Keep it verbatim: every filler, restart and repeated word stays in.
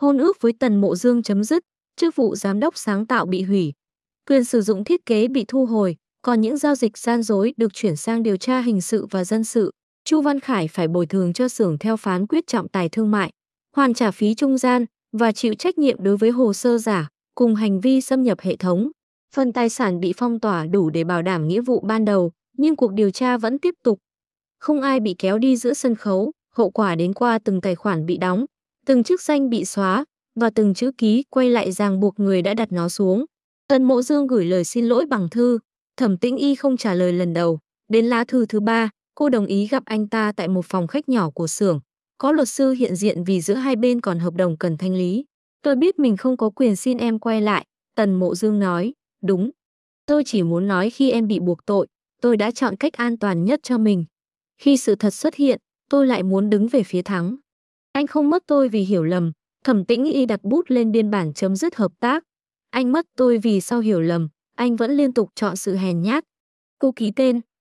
Hôn ước với Tần Mộ Dương chấm dứt, chức vụ giám đốc sáng tạo bị hủy, quyền sử dụng thiết kế bị thu hồi, còn những giao dịch gian dối được chuyển sang điều tra hình sự và dân sự. Chu Văn Khải phải bồi thường cho xưởng theo phán quyết trọng tài thương mại, hoàn trả phí trung gian và chịu trách nhiệm đối với hồ sơ giả cùng hành vi xâm nhập hệ thống. Phần tài sản bị phong tỏa đủ để bảo đảm nghĩa vụ ban đầu, nhưng cuộc điều tra vẫn tiếp tục. Không ai bị kéo đi giữa sân khấu, hậu quả đến qua từng tài khoản bị đóng, từng chức danh bị xóa và từng chữ ký quay lại ràng buộc người đã đặt nó xuống. Tần Mộ Dương gửi lời xin lỗi bằng thư, Thẩm Tĩnh Y không trả lời lần đầu, đến lá thư thứ ba, cô đồng ý gặp anh ta tại một phòng khách nhỏ của xưởng. Có luật sư hiện diện vì giữa hai bên còn hợp đồng cần thanh lý. Tôi biết mình không có quyền xin em quay lại, Tần Mộ Dương nói, đúng. Tôi chỉ muốn nói khi em bị buộc tội, tôi đã chọn cách an toàn nhất cho mình. Khi sự thật xuất hiện, tôi lại muốn đứng về phía thắng. Anh không mất tôi vì hiểu lầm, Thẩm Tĩnh Y đặt bút lên biên bản chấm dứt hợp tác. Anh mất tôi vì sau hiểu lầm, anh vẫn liên tục chọn sự hèn nhát. Cô ký tên,